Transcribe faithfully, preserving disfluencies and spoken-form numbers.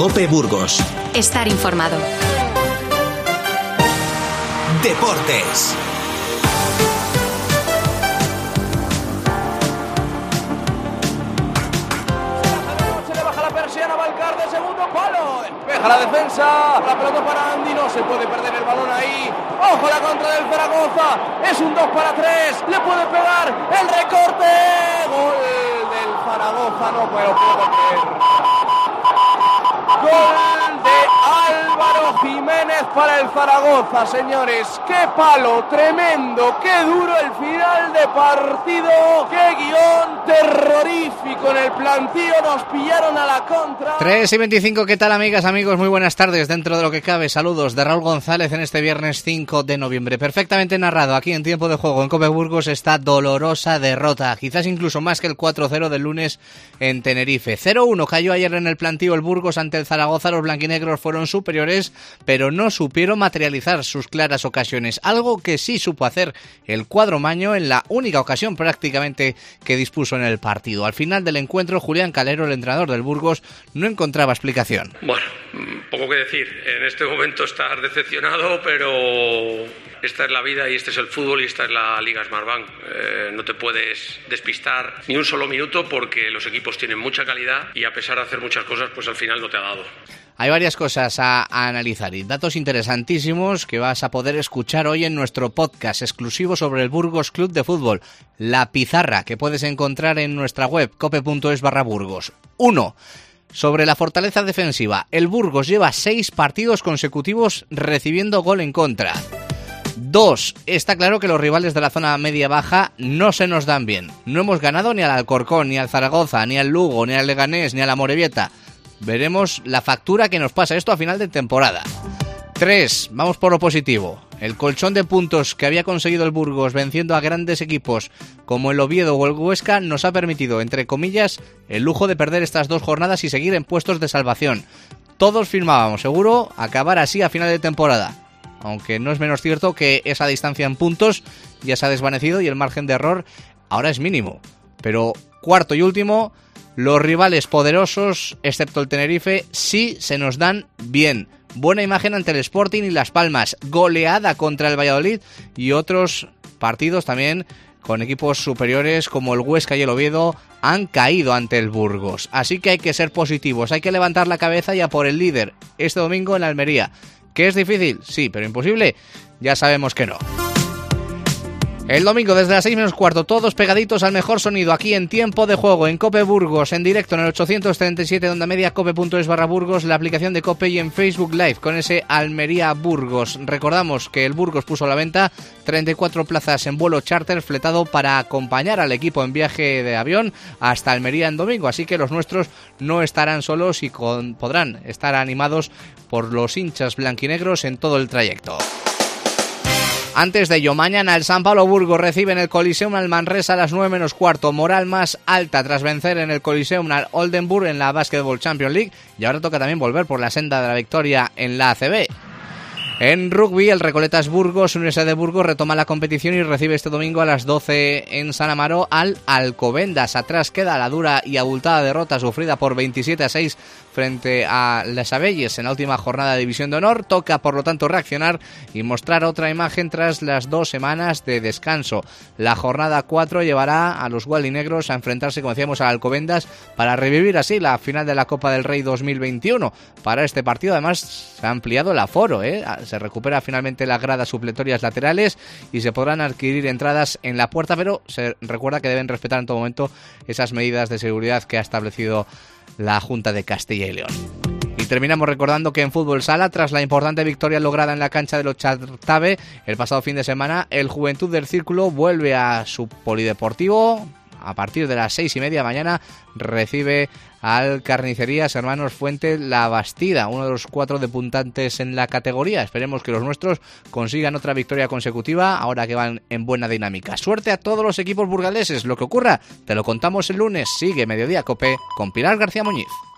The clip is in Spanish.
COPE Burgos. Estar informado. Deportes. Se le baja la persiana, Valcarce, segundo palo. Despeja la defensa. La pelota para Andy, no se puede perder el balón ahí. Ojo la contra del Zaragoza. Es un dos para tres. Le puede pegar el recorte. Gol del Zaragoza, no puedo creer. Gol de Álvaro Jiménez para el Zaragoza, señores. ¡Qué palo tremendo! ¡Qué duro el final de partido! ¡Qué guión terrorífico en el plantío! Nos pillaron a la contra. tres y veinticinco, ¿qué tal, amigas, amigos? Muy buenas tardes. Dentro de lo que cabe, saludos de Raúl González en este viernes cinco de noviembre. Perfectamente narrado aquí en tiempo de juego en COPE Burgos esta dolorosa derrota. Quizás incluso más que el cuatro cero del lunes en Tenerife. cero uno cayó ayer en el plantío el Burgos ante el Zaragoza. Los blanquinegros fueron superiores, pero no supieron materializar sus claras ocasiones. Algo que sí supo hacer el cuadro maño en la única ocasión prácticamente que dispuso en el partido. Al final del encuentro, Julián Calero, el entrenador del Burgos, no encontraba explicación. Bueno, poco que decir. En este momento estar decepcionado, pero esta es la vida y este es el fútbol y esta es la Liga Smartbank. Eh, no te puedes despistar ni un solo minuto porque los equipos tienen mucha calidad y a pesar de hacer muchas cosas, pues al final no te ha dado. Hay varias cosas a, a analizar y datos interesantísimos que vas a poder escuchar hoy en nuestro podcast exclusivo sobre el Burgos Club de Fútbol, La Pizarra, que puedes encontrar en nuestra web cope.es barra Burgos. uno. Sobre la fortaleza defensiva, el Burgos lleva seis partidos consecutivos recibiendo gol en contra. Dos. Está claro que los rivales de la zona media-baja no se nos dan bien. No hemos ganado ni al Alcorcón, ni al Zaragoza, ni al Lugo, ni al Leganés, ni a la Amorebieta. Veremos la factura que nos pasa esto a final de temporada. tres. Vamos por lo positivo. El colchón de puntos que había conseguido el Burgos venciendo a grandes equipos como el Oviedo o el Huesca nos ha permitido, entre comillas, el lujo de perder estas dos jornadas y seguir en puestos de salvación. Todos firmábamos, seguro, acabar así a final de temporada. Aunque no es menos cierto que esa distancia en puntos ya se ha desvanecido y el margen de error ahora es mínimo. Pero cuarto y último, los rivales poderosos, excepto el Tenerife, sí se nos dan bien. Buena imagen ante el Sporting y Las Palmas, goleada contra el Valladolid y otros partidos también con equipos superiores como el Huesca y el Oviedo han caído ante el Burgos. Así que hay que ser positivos, hay que levantar la cabeza y a por el líder este domingo en Almería. ¿Que es difícil? Sí, pero imposible, ya sabemos que no. El domingo desde las seis menos cuarto, todos pegaditos al mejor sonido aquí en tiempo de juego en COPE Burgos, en directo en el ochocientos treinta y siete de onda media, cope.es barra Burgos, la aplicación de COPE y en Facebook Live con ese Almería Burgos. Recordamos que el Burgos puso a la venta treinta y cuatro plazas en vuelo charter fletado para acompañar al equipo en viaje de avión hasta Almería en domingo, así que los nuestros no estarán solos y con, podrán estar animados por los hinchas blanquinegros en todo el trayecto. Antes de ello, mañana el San Pablo Burgos recibe en el Coliseum al Manresa a las nueve menos cuarto. Moral más alta tras vencer en el Coliseum al Oldenburg en la Basketball Champions League. Y ahora toca también volver por la senda de la victoria en la A C B. En rugby, el Recoletas Burgos, Universidad de Burgos, retoma la competición y recibe este domingo a las doce en San Amaro al Alcobendas. Atrás queda la dura y abultada derrota sufrida por veintisiete a seis frente a Les Abelles en la última jornada de División de Honor. Toca, por lo tanto, reaccionar y mostrar otra imagen tras las dos semanas de descanso. La jornada cuatro llevará a los gualdinegros a enfrentarse, como decíamos, a Alcobendas para revivir así la final de la Copa del Rey dos mil veintiuno. Para este partido, además, se ha ampliado el aforo, ¿eh? Se recupera finalmente las gradas supletorias laterales y se podrán adquirir entradas en la puerta, pero se recuerda que deben respetar en todo momento esas medidas de seguridad que ha establecido la Junta de Castilla y León. Y terminamos recordando que en fútbol sala, tras la importante victoria lograda en la cancha de los Chartabe el pasado fin de semana, el Juventud del Círculo vuelve a su polideportivo. A partir de las seis y media mañana recibe al Carnicerías Hermanos Fuente La Bastida, uno de los cuatro depuntantes en la categoría. Esperemos que los nuestros consigan otra victoria consecutiva ahora que van en buena dinámica. Suerte a todos los equipos burgaleses. Lo que ocurra te lo contamos el lunes. Sigue Mediodía Cope con Pilar García Muñiz.